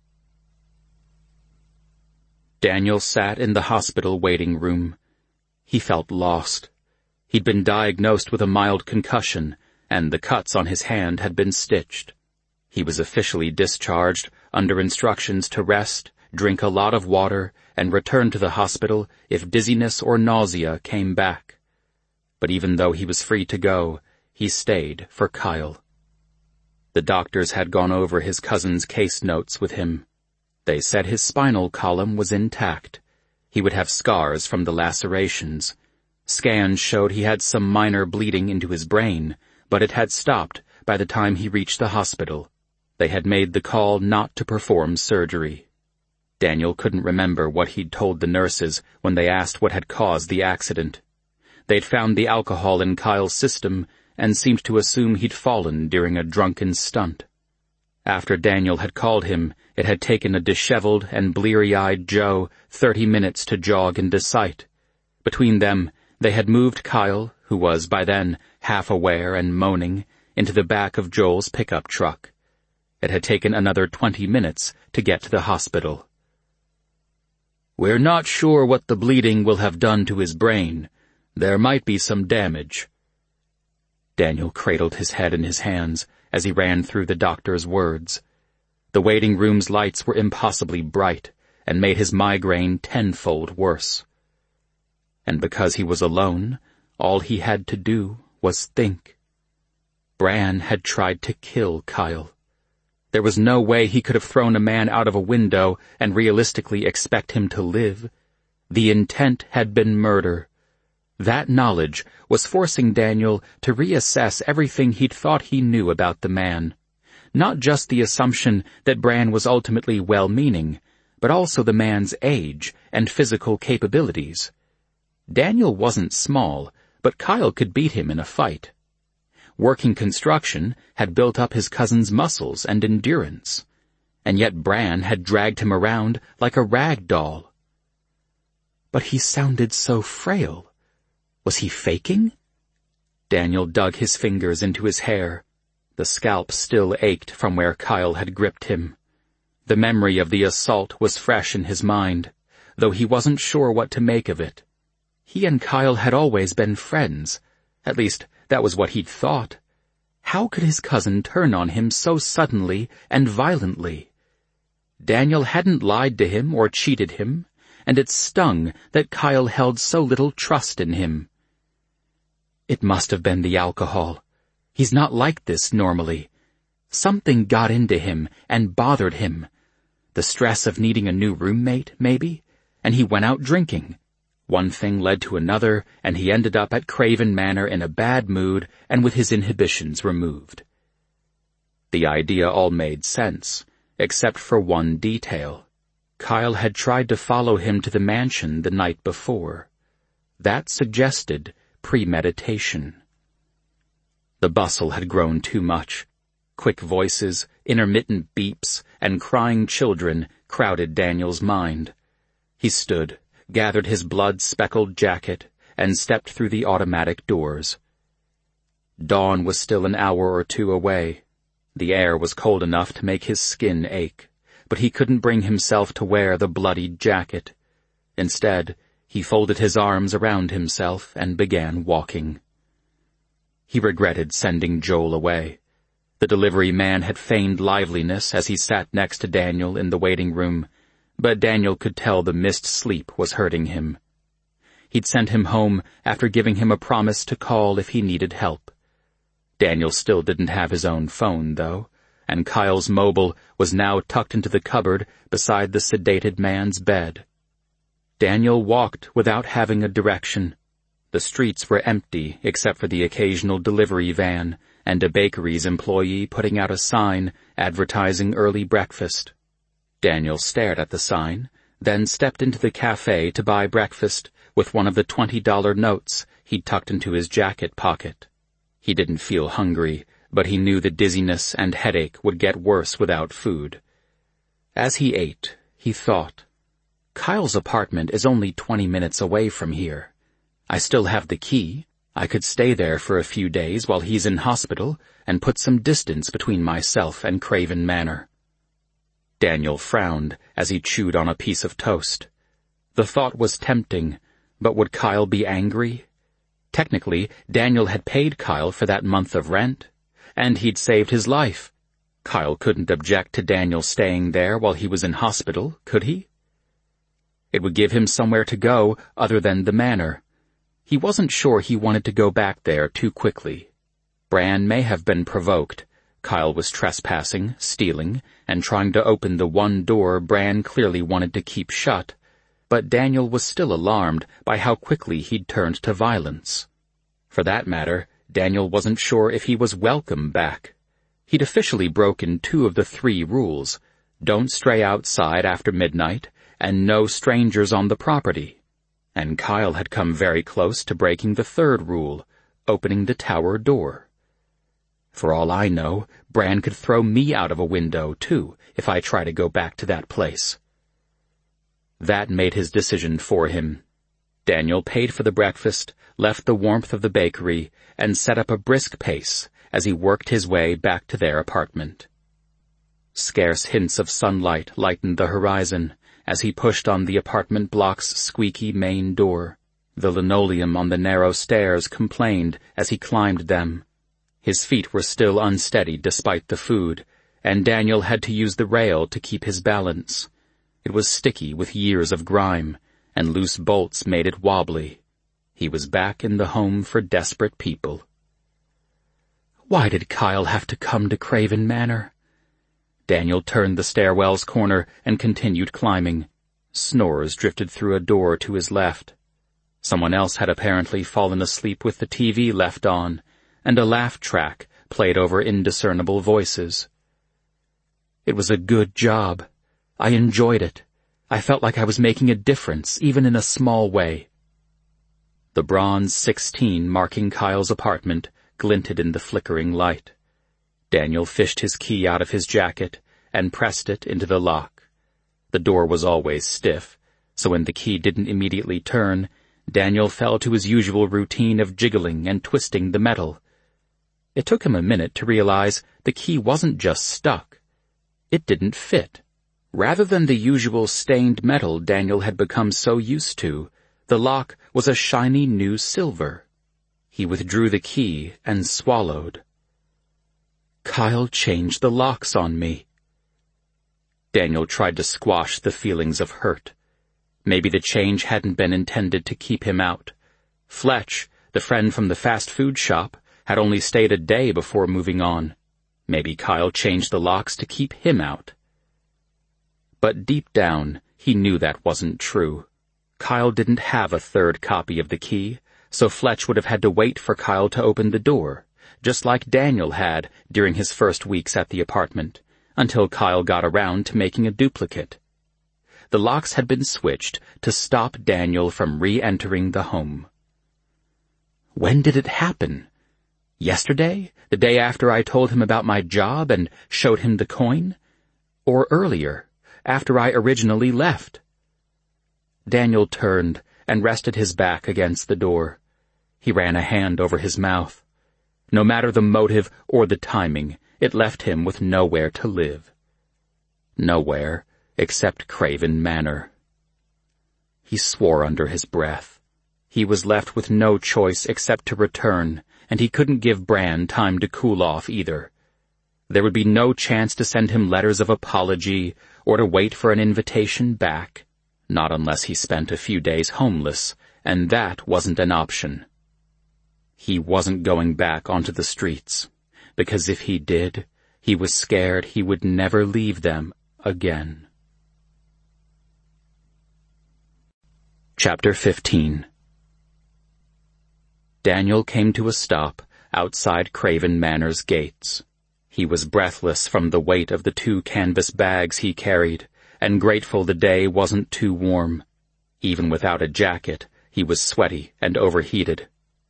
Daniel sat in the hospital waiting room. He felt lost. He'd been diagnosed with a mild concussion, and the cuts on his hand had been stitched. He was officially discharged under instructions to rest, drink a lot of water, and return to the hospital if dizziness or nausea came back. But even though he was free to go, he stayed for Kyle. The doctors had gone over his cousin's case notes with him. They said his spinal column was intact. He would have scars from the lacerations. Scans showed he had some minor bleeding into his brain, but it had stopped by the time he reached the hospital. They had made the call not to perform surgery. Daniel couldn't remember what he'd told the nurses when they asked what had caused the accident. They'd found the alcohol in Kyle's system and seemed to assume he'd fallen during a drunken stunt. After Daniel had called him, it had taken a disheveled and bleary-eyed Joe thirty minutes to jog into sight. Between them, they had moved Kyle, who was by then half aware and moaning, into the back of Joel's pickup truck. It had taken another twenty minutes to get to the hospital. "We're not sure what the bleeding will have done to his brain. There might be some damage." Daniel cradled his head in his hands as he ran through the doctor's words. The waiting room's lights were impossibly bright and made his migraine tenfold worse. And because he was alone, all he had to do was think. Bran had tried to kill Kyle. There was no way he could have thrown a man out of a window and realistically expect him to live. The intent had been murder. That knowledge was forcing Daniel to reassess everything he'd thought he knew about the man. Not just the assumption that Bran was ultimately well-meaning, but also the man's age and physical capabilities. Daniel wasn't small, but Kyle could beat him in a fight. Working construction had built up his cousin's muscles and endurance, and yet Bran had dragged him around like a rag doll. But he sounded so frail. Was he faking? Daniel dug his fingers into his hair. The scalp still ached from where Kyle had gripped him. The memory of the assault was fresh in his mind, though he wasn't sure what to make of it. He and Kyle had always been friends. At least, that was what he'd thought. How could his cousin turn on him so suddenly and violently? Daniel hadn't lied to him or cheated him, and it stung that Kyle held so little trust in him. It must have been the alcohol. He's not like this normally. Something got into him and bothered him. The stress of needing a new roommate, maybe, and he went out drinking. One thing led to another, and he ended up at Craven Manor in a bad mood and with his inhibitions removed. The idea all made sense, except for one detail. Kyle had tried to follow him to the mansion the night before. That suggested premeditation. The bustle had grown too much. Quick voices, intermittent beeps, and crying children crowded Daniel's mind. He stood, gathered his blood-speckled jacket, and stepped through the automatic doors. Dawn was still an hour or two away. The air was cold enough to make his skin ache, but he couldn't bring himself to wear the bloodied jacket. Instead, he folded his arms around himself and began walking. He regretted sending Joel away. The delivery man had feigned liveliness as he sat next to Daniel in the waiting room, but Daniel could tell the missed sleep was hurting him. He'd sent him home after giving him a promise to call if he needed help. Daniel still didn't have his own phone, though, and Kyle's mobile was now tucked into the cupboard beside the sedated man's bed. Daniel walked without having a direction. The streets were empty except for the occasional delivery van and a bakery's employee putting out a sign advertising early breakfast. Daniel stared at the sign, then stepped into the cafe to buy breakfast with one of the twenty dollar notes he'd tucked into his jacket pocket. He didn't feel hungry, but he knew the dizziness and headache would get worse without food. As he ate, he thought, Kyle's apartment is only twenty minutes away from here. I still have the key. I could stay there for a few days while he's in hospital and put some distance between myself and Craven Manor. Daniel frowned as he chewed on a piece of toast. The thought was tempting, but would Kyle be angry? Technically, Daniel had paid Kyle for that month of rent, and he'd saved his life. Kyle couldn't object to Daniel staying there while he was in hospital, could he? It would give him somewhere to go other than the manor. He wasn't sure he wanted to go back there too quickly. Bran may have been provoked. Kyle was trespassing, stealing, and trying to open the one door Bran clearly wanted to keep shut, but Daniel was still alarmed by how quickly he'd turned to violence. For that matter, Daniel wasn't sure if he was welcome back. He'd officially broken two of the three rules: don't stray outside after midnight, and no strangers on the property. And Kyle had come very close to breaking the third rule, opening the tower door. For all I know, Bran could throw me out of a window, too, if I try to go back to that place. That made his decision for him. Daniel paid for the breakfast, left the warmth of the bakery, and set up a brisk pace as he worked his way back to their apartment. Scarce hints of sunlight lightened the horizon as he pushed on the apartment block's squeaky main door. The linoleum on the narrow stairs complained as he climbed them. His feet were still unsteady despite the food, and Daniel had to use the rail to keep his balance. It was sticky with years of grime, and loose bolts made it wobbly. He was back in the home for desperate people. Why did Kyle have to come to Craven Manor? Daniel turned the stairwell's corner and continued climbing. Snores drifted through a door to his left. Someone else had apparently fallen asleep with the T V left on, and a laugh track played over indiscernible voices. It was a good job. I enjoyed it. I felt like I was making a difference, even in a small way. The bronze sixteen marking Kyle's apartment glinted in the flickering light. Daniel fished his key out of his jacket and pressed it into the lock. The door was always stiff, so when the key didn't immediately turn, Daniel fell to his usual routine of jiggling and twisting the metal. It took him a minute to realize the key wasn't just stuck. It didn't fit. Rather than the usual stained metal Daniel had become so used to, the lock was a shiny new silver. He withdrew the key and swallowed. Kyle changed the locks on me. Daniel tried to squash the feelings of hurt. Maybe the change hadn't been intended to keep him out. Fletch, the friend from the fast food shop, had only stayed a day before moving on. Maybe Kyle changed the locks to keep him out. But deep down, he knew that wasn't true. Kyle didn't have a third copy of the key, so Fletch would have had to wait for Kyle to open the door, just like Daniel had during his first weeks at the apartment, until Kyle got around to making a duplicate. The locks had been switched to stop Daniel from re-entering the home. When did it happen? Yesterday? The day after I told him about my job and showed him the coin? Or earlier, after I originally left? Daniel turned and rested his back against the door. He ran a hand over his mouth. No matter the motive or the timing, it left him with nowhere to live. Nowhere except Craven Manor. He swore under his breath. He was left with no choice except to return, and he couldn't give Bran time to cool off either. There would be no chance to send him letters of apology or to wait for an invitation back, not unless he spent a few days homeless, and that wasn't an option. He wasn't going back onto the streets, because if he did, he was scared he would never leave them again. Chapter fifteen. Daniel came to a stop outside Craven Manor's gates. He was breathless from the weight of the two canvas bags he carried, and grateful the day wasn't too warm. Even without a jacket, he was sweaty and overheated.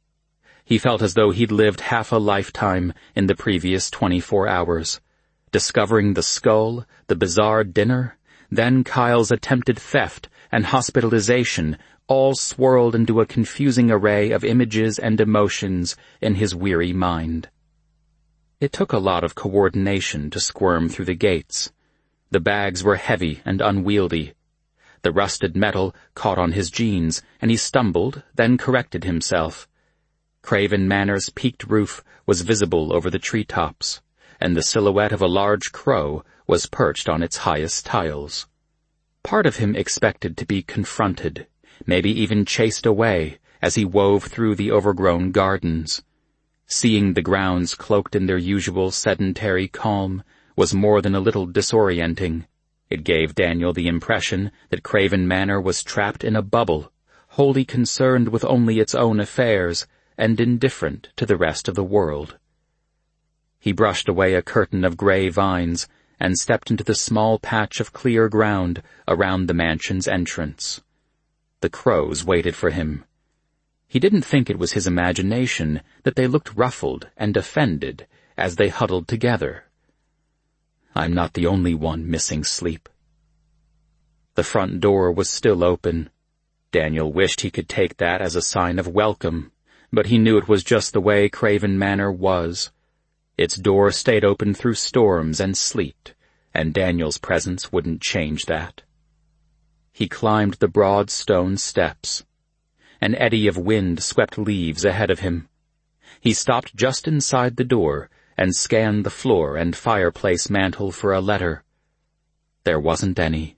He felt as though he'd lived half a lifetime in the previous twenty-four hours. Discovering the skull, the bizarre dinner, then Kyle's attempted theft and hospitalization all swirled into a confusing array of images and emotions in his weary mind. It took a lot of coordination to squirm through the gates. The bags were heavy and unwieldy. The rusted metal caught on his jeans, and he stumbled, then corrected himself. Craven Manor's peaked roof was visible over the treetops, and the silhouette of a large crow was perched on its highest tiles. Part of him expected to be confronted, maybe even chased away, as he wove through the overgrown gardens. Seeing the grounds cloaked in their usual sedentary calm was more than a little disorienting. It gave Daniel the impression that Craven Manor was trapped in a bubble, wholly concerned with only its own affairs, and indifferent to the rest of the world. He brushed away a curtain of gray vines and stepped into the small patch of clear ground around the mansion's entrance. The crows waited for him. He didn't think it was his imagination that they looked ruffled and offended as they huddled together. I'm not the only one missing sleep. The front door was still open. Daniel wished he could take that as a sign of welcome, but he knew it was just the way Craven Manor was. Its door stayed open through storms and sleet, and Daniel's presence wouldn't change that. He climbed the broad stone steps. An eddy of wind swept leaves ahead of him. He stopped just inside the door and scanned the floor and fireplace mantel for a letter. There wasn't any.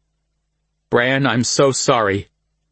"Bran, I'm so sorry."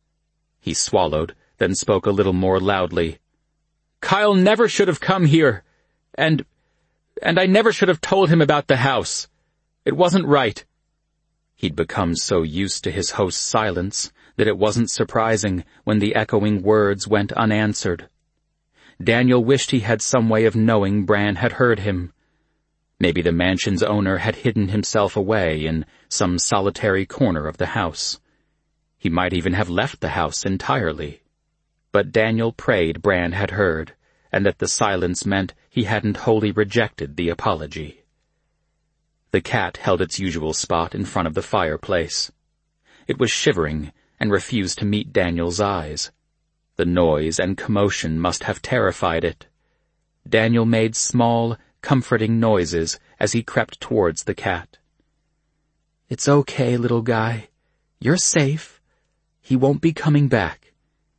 He swallowed, then spoke a little more loudly. "Kyle never should have come here, and, and I never should have told him about the house. It wasn't right." He'd become so used to his host's silence that it wasn't surprising when the echoing words went unanswered. Daniel wished he had some way of knowing Bran had heard him. Maybe the mansion's owner had hidden himself away in some solitary corner of the house. He might even have left the house entirely. But Daniel prayed Bran had heard, and that the silence meant he hadn't wholly rejected the apology. The cat held its usual spot in front of the fireplace. It was shivering and refused to meet Daniel's eyes. The noise and commotion must have terrified it. Daniel made small, comforting noises as he crept towards the cat. "It's okay, little guy. You're safe. He won't be coming back."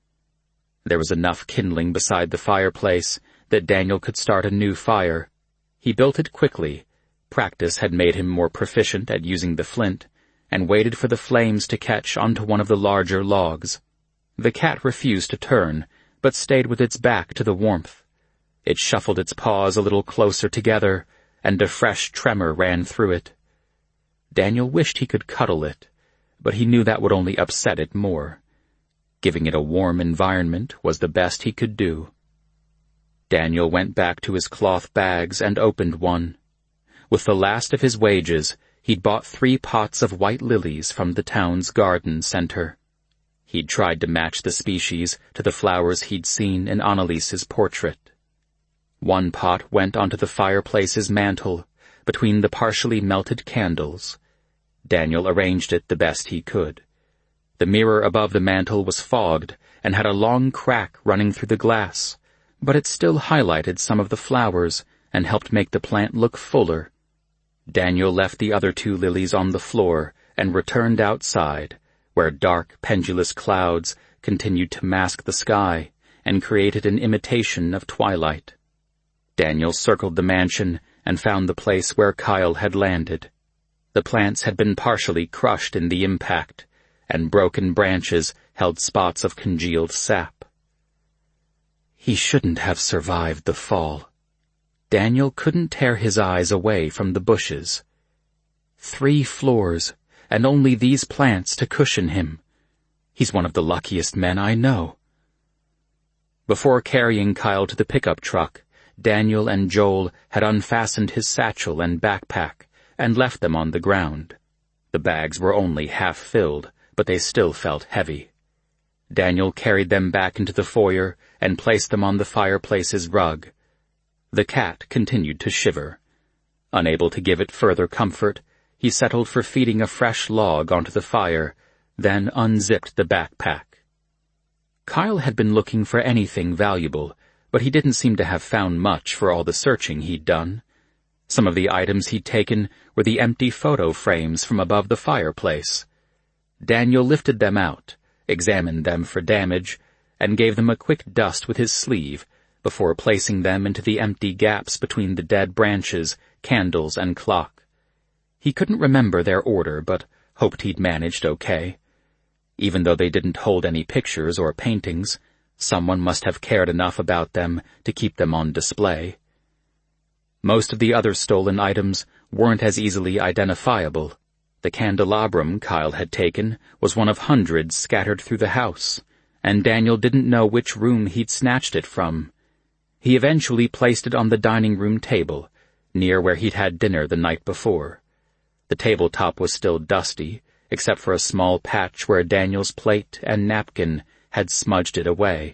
There was enough kindling beside the fireplace that Daniel could start a new fire. He built it quickly. Practice had made him more proficient at using the flint, and waited for the flames to catch onto one of the larger logs. The cat refused to turn, but stayed with its back to the warmth. It shuffled its paws a little closer together, and a fresh tremor ran through it. Daniel wished he could cuddle it, but he knew that would only upset it more. Giving it a warm environment was the best he could do. Daniel went back to his cloth bags and opened one. With the last of his wages, he'd bought three pots of white lilies from the town's garden center. He'd tried to match the species to the flowers he'd seen in Annalise's portrait. One pot went onto the fireplace's mantel, between the partially melted candles. Daniel arranged it the best he could. The mirror above the mantel was fogged and had a long crack running through the glass, but it still highlighted some of the flowers and helped make the plant look fuller. Daniel left the other two lilies on the floor and returned outside, where dark, pendulous clouds continued to mask the sky and created an imitation of twilight. Daniel circled the mansion and found the place where Kyle had landed. The plants had been partially crushed in the impact, and broken branches held spots of congealed sap. He shouldn't have survived the fall. Daniel couldn't tear his eyes away from the bushes. Three floors, and only these plants to cushion him. He's one of the luckiest men I know. Before carrying Kyle to the pickup truck, Daniel and Joel had unfastened his satchel and backpack and left them on the ground. The bags were only half filled, but they still felt heavy. Daniel carried them back into the foyer and placed them on the fireplace's rug. The cat continued to shiver. Unable to give it further comfort, he settled for feeding a fresh log onto the fire, then unzipped the backpack. Kyle had been looking for anything valuable, but he didn't seem to have found much for all the searching he'd done. Some of the items he'd taken were the empty photo frames from above the fireplace. Daniel lifted them out, examined them for damage, and gave them a quick dust with his sleeve before placing them into the empty gaps between the dead branches, candles, and clock. He couldn't remember their order, but hoped he'd managed okay. Even though they didn't hold any pictures or paintings, someone must have cared enough about them to keep them on display. Most of the other stolen items weren't as easily identifiable. The candelabrum Kyle had taken was one of hundreds scattered through the house, and Daniel didn't know which room he'd snatched it from. He eventually placed it on the dining room table, near where he'd had dinner the night before. The tabletop was still dusty, except for a small patch where Daniel's plate and napkin had smudged it away.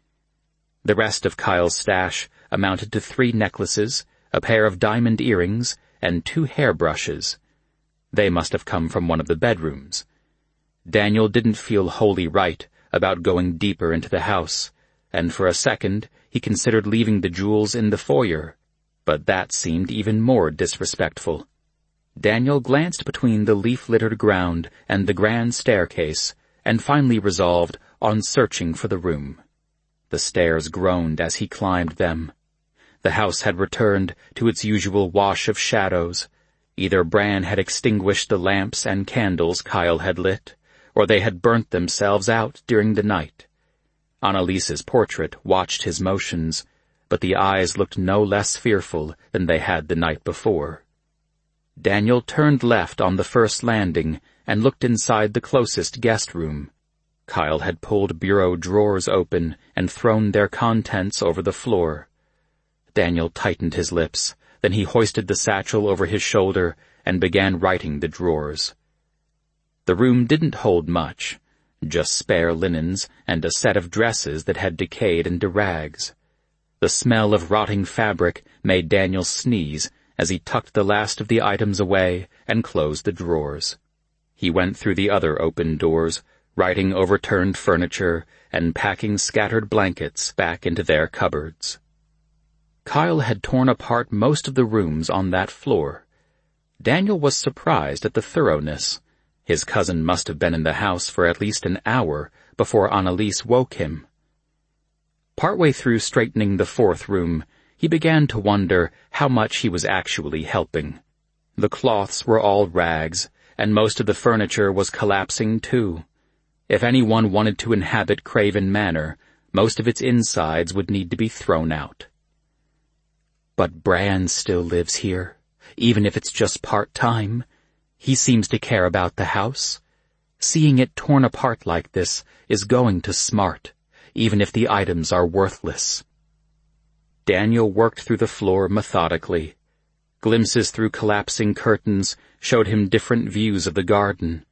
The rest of Kyle's stash amounted to three necklaces, a pair of diamond earrings, and two hairbrushes. They must have come from one of the bedrooms. Daniel didn't feel wholly right about going deeper into the house, and for a second he considered leaving the jewels in the foyer, but that seemed even more disrespectful. Daniel glanced between the leaf-littered ground and the grand staircase, and finally resolved on searching for the room. The stairs groaned as he climbed them. The house had returned to its usual wash of shadows. Either Bran had extinguished the lamps and candles Kyle had lit, or they had burnt themselves out during the night. Annalise's portrait watched his motions, but the eyes looked no less fearful than they had the night before. Daniel turned left on the first landing and looked inside the closest guest room. Kyle had pulled bureau drawers open and thrown their contents over the floor. Daniel tightened his lips, then he hoisted the satchel over his shoulder and began righting the drawers. The room didn't hold much, just spare linens and a set of dresses that had decayed into rags. The smell of rotting fabric made Daniel sneeze as he tucked the last of the items away and closed the drawers. He went through the other open doors, righting overturned furniture and packing scattered blankets back into their cupboards. Kyle had torn apart most of the rooms on that floor. Daniel was surprised at the thoroughness. His cousin must have been in the house for at least an hour before Annalise woke him. Partway through straightening the fourth room, he began to wonder how much he was actually helping. The cloths were all rags, and most of the furniture was collapsing too. If anyone wanted to inhabit Craven Manor, most of its insides would need to be thrown out. But Bran still lives here, even if it's just part-time. He seems to care about the house. Seeing it torn apart like this is going to smart, even if the items are worthless. Daniel worked through the floor methodically. Glimpses through collapsing curtains showed him different views of the garden.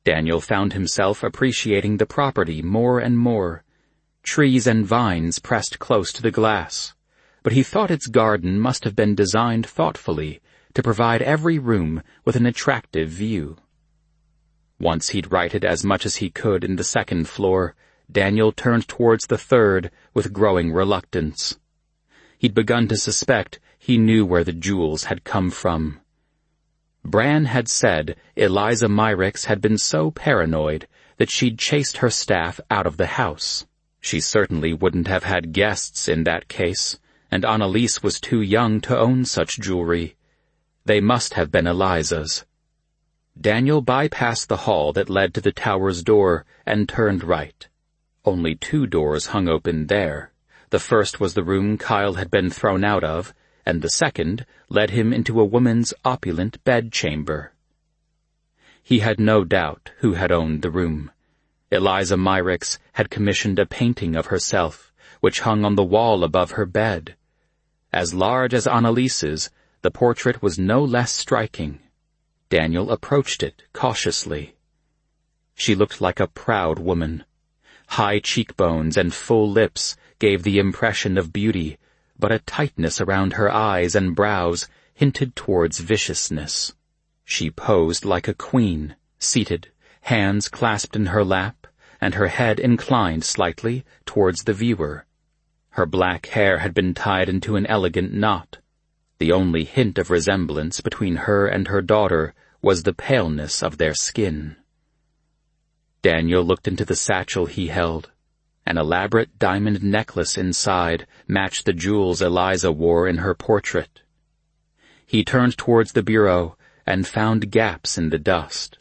Daniel found himself appreciating the property more and more. Trees and vines pressed close to the glass, but he thought its garden must have been designed thoughtfully to provide every room with an attractive view. Once he'd righted as much as he could in the second floor, Daniel turned towards the third with growing reluctance. He'd begun to suspect he knew where the jewels had come from. Bran had said Eliza Myricks had been so paranoid that she'd chased her staff out of the house. She certainly wouldn't have had guests in that case, and Annalise was too young to own such jewelry. They must have been Eliza's. Daniel bypassed the hall that led to the tower's door and turned right. Only two doors hung open there. The first was the room Kyle had been thrown out of, and the second led him into a woman's opulent bedchamber. He had no doubt who had owned the room. Eliza Myricks had commissioned a painting of herself, which hung on the wall above her bed. As large as Annalise's, the portrait was no less striking. Daniel approached it cautiously. She looked like a proud woman. High cheekbones and full lips gave the impression of beauty, but a tightness around her eyes and brows hinted towards viciousness. She posed like a queen, seated, hands clasped in her lap, and her head inclined slightly towards the viewer. Her black hair had been tied into an elegant knot. The only hint of resemblance between her and her daughter was the paleness of their skin. Daniel looked into the satchel he held. An elaborate diamond necklace inside matched the jewels Eliza wore in her portrait. He turned towards the bureau and found gaps in the dust.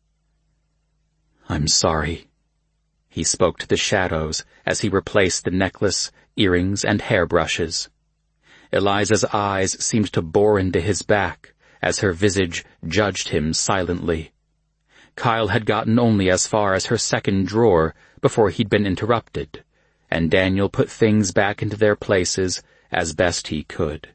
"I'm sorry," he spoke to the shadows as he replaced the necklace, earrings, and hairbrushes. Eliza's eyes seemed to bore into his back as her visage judged him silently. Kyle had gotten only as far as her second drawer before he'd been interrupted, and Daniel put things back into their places as best he could.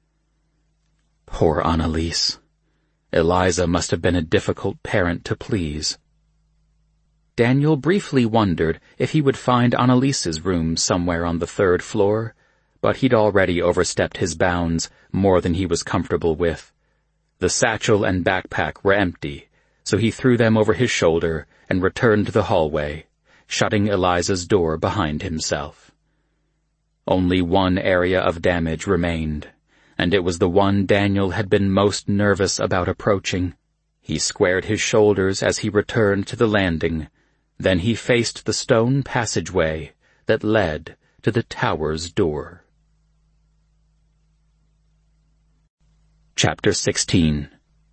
Poor Annalise. Eliza must have been a difficult parent to please. Daniel briefly wondered if he would find Annalise's room somewhere on the third floor, but he'd already overstepped his bounds more than he was comfortable with. The satchel and backpack were empty, so he threw them over his shoulder and returned to the hallway, shutting Eliza's door behind himself. Only one area of damage remained, and it was the one Daniel had been most nervous about approaching. He squared his shoulders as he returned to the landing. Then he faced the stone passageway that led to the tower's door. Chapter sixteen.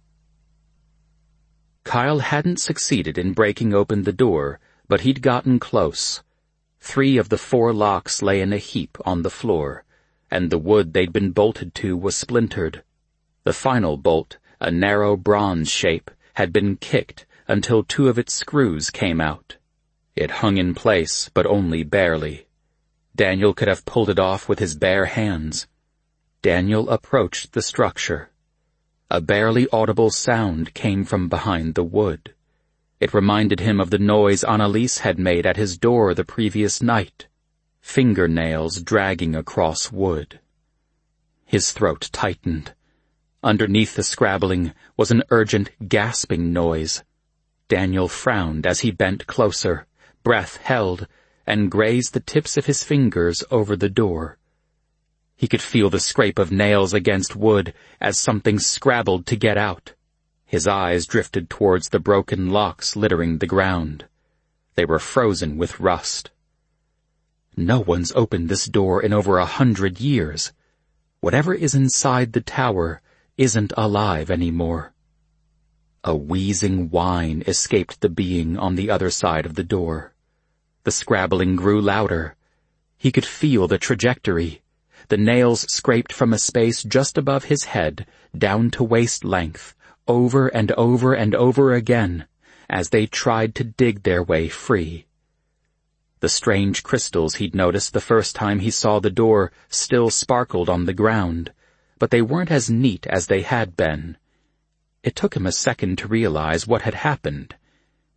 Kyle hadn't succeeded in breaking open the door, but he'd gotten close. Three of the four locks lay in a heap on the floor, and the wood they'd been bolted to was splintered. The final bolt, a narrow bronze shape, had been kicked until two of its screws came out. It hung in place, but only barely. Daniel could have pulled it off with his bare hands. Daniel approached the structure. A barely audible sound came from behind the wood. It reminded him of the noise Annalise had made at his door the previous night, fingernails dragging across wood. His throat tightened. Underneath the scrabbling was an urgent, gasping noise. Daniel frowned as he bent closer, breath held, and grazed the tips of his fingers over the door. He could feel the scrape of nails against wood as something scrabbled to get out. His eyes drifted towards the broken locks littering the ground. They were frozen with rust. No one's opened this door in over a hundred years. Whatever is inside the tower isn't alive anymore. A wheezing whine escaped the being on the other side of the door. The scrabbling grew louder. He could feel the trajectory. The nails scraped from a space just above his head down to waist length, over and over and over again, as they tried to dig their way free. The strange crystals he'd noticed the first time he saw the door still sparkled on the ground, but they weren't as neat as they had been. It took him a second to realize what had happened.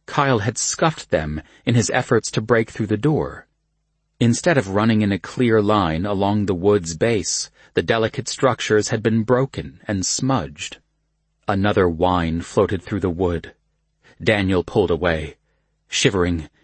Kyle had scuffed them in his efforts to break through the door. Instead of running in a clear line along the wood's base, the delicate structures had been broken and smudged. Another whine floated through the wood. Daniel pulled away. Shivering,